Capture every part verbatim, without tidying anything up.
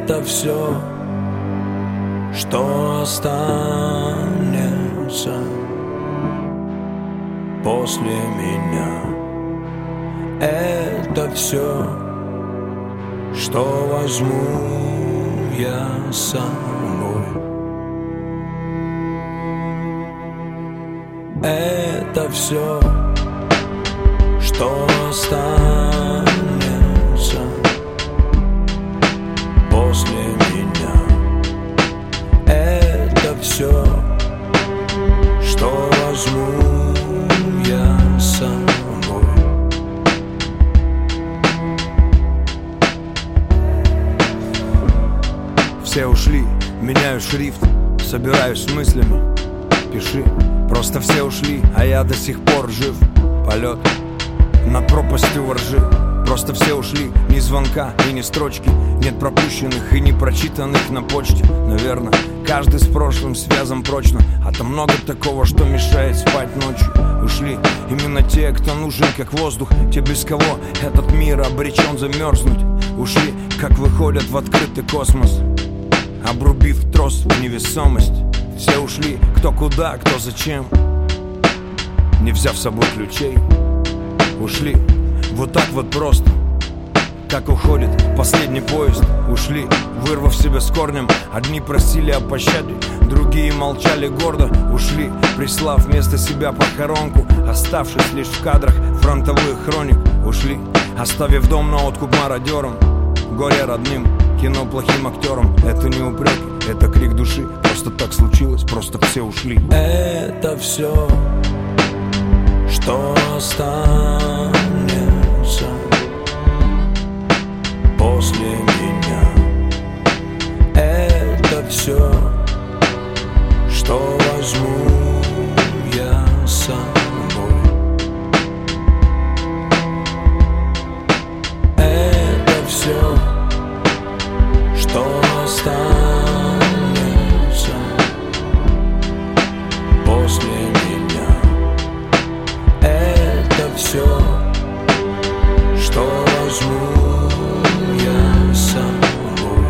Это все, что останется после меня. Это все, что возьму я с собой. Это все, что останется после меня. Это все, что возьму я с собой. Все ушли, меняю шрифт, собираюсь с мыслями. Пиши, просто все ушли, а я до сих пор жив. Полет над пропастью воржи. Просто все ушли, ни звонка и ни строчки. Нет пропущенных и не прочитанных на почте. Наверное, каждый с прошлым связан прочно. А там много такого, что мешает спать ночью. Ушли именно те, кто нужен как воздух. Те, без кого этот мир обречен замерзнуть. Ушли, как выходят в открытый космос, обрубив трос в невесомость. Все ушли, кто куда, кто зачем, не взяв с собой ключей. Ушли вот так вот просто, как уходит последний поезд. Ушли, вырвав себя с корнем. Одни просили о пощаде, другие молчали гордо. Ушли, прислав вместо себя похоронку, оставшись лишь в кадрах фронтовых хроник. Ушли, оставив дом на откуп мародерам, горе родным, кино плохим актерам. Это не упреки, это крик души. Просто так случилось, просто все ушли. Это все, что останется после меня. Это все, что возьму я с собой. Это все, что останется после меня. Это все, что возьму я с собой.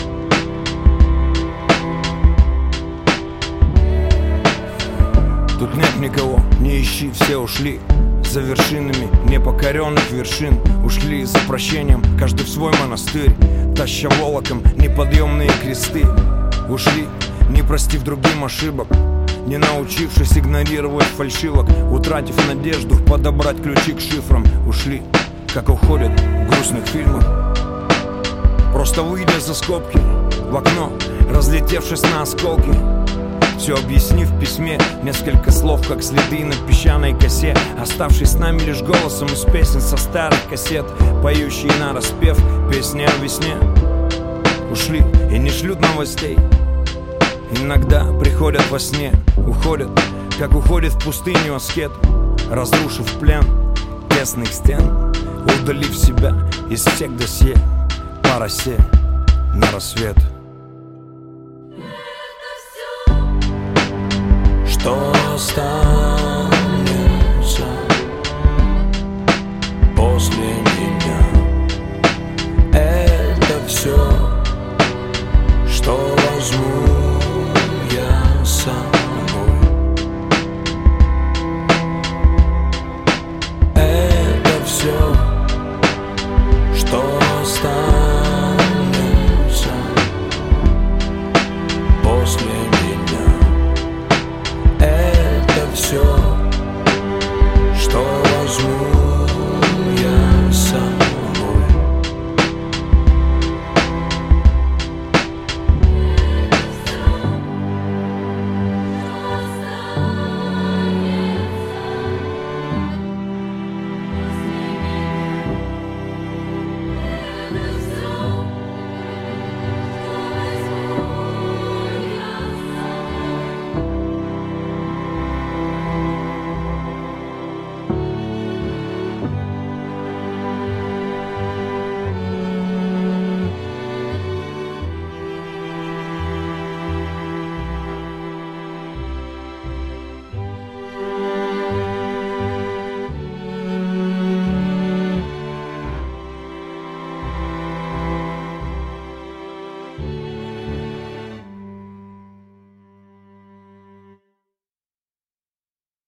Тут нет никого, не ищи, все ушли за вершинами непокоренных вершин. Ушли за прощением, каждый в свой монастырь, таща волоком неподъемные кресты. Ушли, не простив другим ошибок, не научившись игнорировать фальшивок, утратив надежду подобрать ключи к шифрам. Ушли, как уходят в грустных фильмах, просто выйдя за скобки в окно, разлетевшись на осколки. Все объяснив в письме, несколько слов, как следы на песчаной косе, оставшись с нами лишь голосом из песен со старых кассет, поющие на распев песни о весне. Ушли и не шлют новостей, иногда приходят во сне. Уходят, как уходит в пустыню аскет, разрушив плен тесных стен, удалив себя из всех досье по росе на рассвет. Что останется